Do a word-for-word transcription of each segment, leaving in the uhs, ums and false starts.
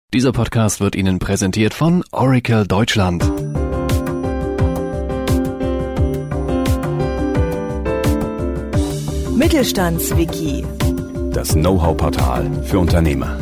Dieser Podcast wird Ihnen präsentiert von Oracle Deutschland. Mittelstandswiki. Das Know-how-Portal für Unternehmer.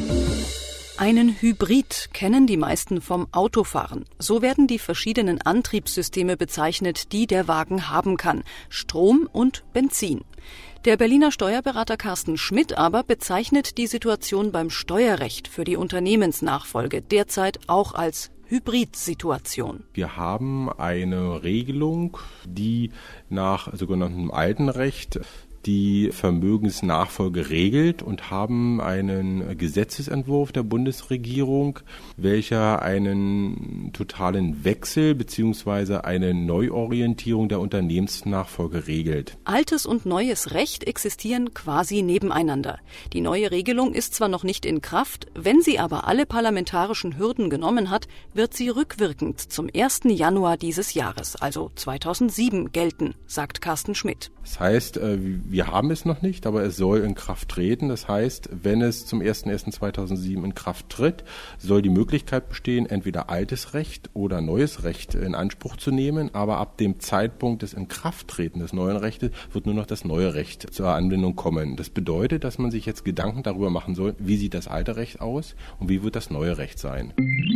Einen Hybrid kennen die meisten vom Autofahren. So werden die verschiedenen Antriebssysteme bezeichnet, die der Wagen haben kann: Strom und Benzin. Der Berliner Steuerberater Carsten Schmidt aber bezeichnet die Situation beim Steuerrecht für die Unternehmensnachfolge derzeit auch als Hybridsituation. Wir haben eine Regelung, die nach sogenanntem alten Recht die Vermögensnachfolge regelt, und haben einen Gesetzesentwurf der Bundesregierung, welcher einen totalen Wechsel bzw. eine Neuorientierung der Unternehmensnachfolge regelt. Altes und neues Recht existieren quasi nebeneinander. Die neue Regelung ist zwar noch nicht in Kraft, wenn sie aber alle parlamentarischen Hürden genommen hat, wird sie rückwirkend zum ersten Januar dieses Jahres, also zweitausendsieben, gelten, sagt Carsten Schmidt. Das heißt, wir haben es noch nicht, aber es soll in Kraft treten. Das heißt, wenn es zum ersten ersten zweitausendsieben in Kraft tritt, soll die Möglichkeit bestehen, entweder altes Recht oder neues Recht in Anspruch zu nehmen. Aber ab dem Zeitpunkt des Inkrafttreten des neuen Rechtes wird nur noch das neue Recht zur Anwendung kommen. Das bedeutet, dass man sich jetzt Gedanken darüber machen soll, wie sieht das alte Recht aus und wie wird das neue Recht sein.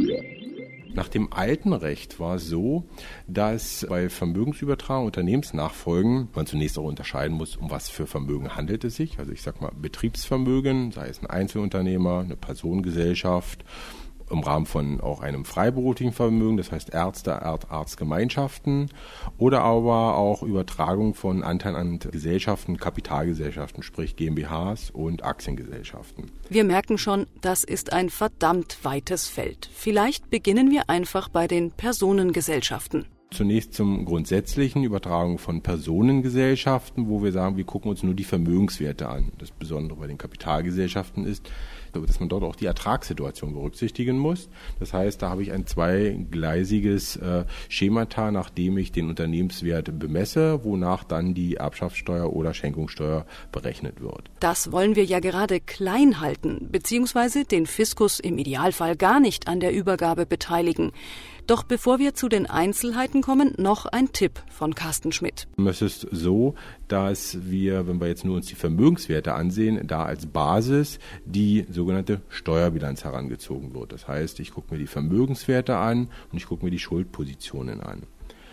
Nach dem alten Recht war es so, dass bei Vermögensübertragung, Unternehmensnachfolgen, man zunächst auch unterscheiden muss, um was für Vermögen handelt es sich. Also ich sag mal Betriebsvermögen, sei es ein Einzelunternehmer, eine Personengesellschaft, im Rahmen von auch einem freiberuflichen Vermögen, das heißt Ärzte, Arztgemeinschaften, oder aber auch Übertragung von Anteilen an Gesellschaften, Kapitalgesellschaften, sprich GmbHs und Aktiengesellschaften. Wir merken schon, das ist ein verdammt weites Feld. Vielleicht beginnen wir einfach bei den Personengesellschaften. Zunächst zum grundsätzlichen Übertragung von Personengesellschaften, wo wir sagen, wir gucken uns nur die Vermögenswerte an. Das Besondere bei den Kapitalgesellschaften ist, dass man dort auch die Ertragssituation berücksichtigen muss. Das heißt, da habe ich ein zweigleisiges äh, Schemata, nachdem ich den Unternehmenswert bemesse, wonach dann die Erbschaftssteuer oder Schenkungssteuer berechnet wird. Das wollen wir ja gerade klein halten, beziehungsweise den Fiskus im Idealfall gar nicht an der Übergabe beteiligen. Doch bevor wir zu den Einzelheiten kommen, noch ein Tipp von Carsten Schmidt. Es ist so, dass wir, wenn wir jetzt nur uns die Vermögenswerte ansehen, da als Basis die sogenannte Steuerbilanz herangezogen wird. Das heißt, ich gucke mir die Vermögenswerte an und ich gucke mir die Schuldpositionen an.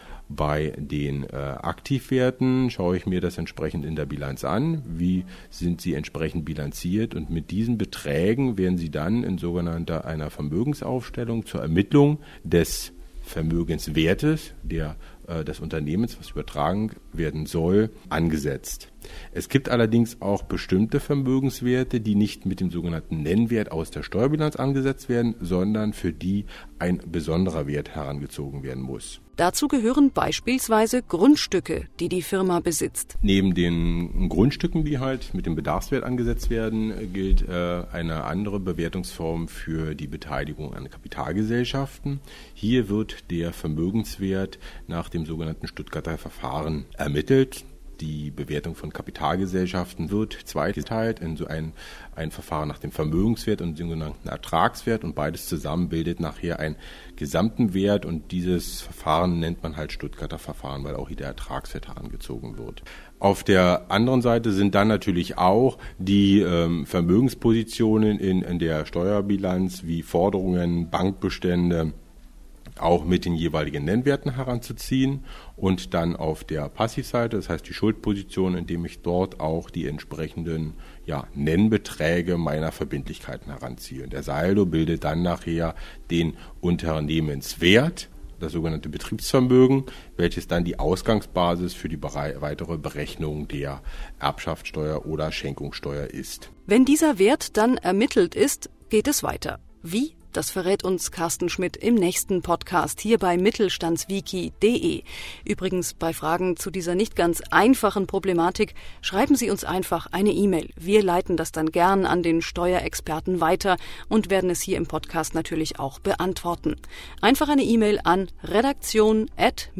Bei den äh, Aktivwerten schaue ich mir das entsprechend in der Bilanz an. Wie sind sie entsprechend bilanziert? Und mit diesen Beträgen werden sie dann in sogenannter einer Vermögensaufstellung zur Ermittlung des Vermögenswertes der, äh, des Unternehmens, was übertragen werden soll, angesetzt. Es gibt allerdings auch bestimmte Vermögenswerte, die nicht mit dem sogenannten Nennwert aus der Steuerbilanz angesetzt werden, sondern für die ein besonderer Wert herangezogen werden muss. Dazu gehören beispielsweise Grundstücke, die die Firma besitzt. Neben den Grundstücken, die halt mit dem Bedarfswert angesetzt werden, gilt äh, eine andere Bewertungsform für die Beteiligung an Kapitalgesellschaften. Hier wird der Vermögenswert nach dem sogenannten Stuttgarter Verfahren ermittelt. Die Bewertung von Kapitalgesellschaften wird zweigeteilt in so ein, ein Verfahren nach dem Vermögenswert und dem sogenannten Ertragswert, und beides zusammen bildet nachher einen gesamten Wert, und dieses Verfahren nennt man halt Stuttgarter Verfahren, weil auch hier der Ertragswert herangezogen wird. Auf der anderen Seite sind dann natürlich auch die ähm, Vermögenspositionen in, in der Steuerbilanz wie Forderungen, Bankbestände, auch mit den jeweiligen Nennwerten heranzuziehen, und dann auf der Passivseite, das heißt die Schuldposition, indem ich dort auch die entsprechenden ja, Nennbeträge meiner Verbindlichkeiten heranziehe. Der Saldo bildet dann nachher den Unternehmenswert, das sogenannte Betriebsvermögen, welches dann die Ausgangsbasis für die bere- weitere Berechnung der Erbschaftssteuer oder Schenkungssteuer ist. Wenn dieser Wert dann ermittelt ist, geht es weiter. Wie? Das verrät uns Carsten Schmidt im nächsten Podcast hier bei mittelstandswiki punkt de. Übrigens, bei Fragen zu dieser nicht ganz einfachen Problematik schreiben Sie uns einfach eine E-Mail. Wir leiten das dann gern an den Steuerexperten weiter und werden es hier im Podcast natürlich auch beantworten. Einfach eine E-Mail an redaktion at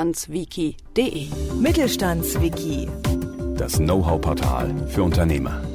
mittelstandswiki punkt de. Mittelstandswiki. Das Know-how-Portal für Unternehmer.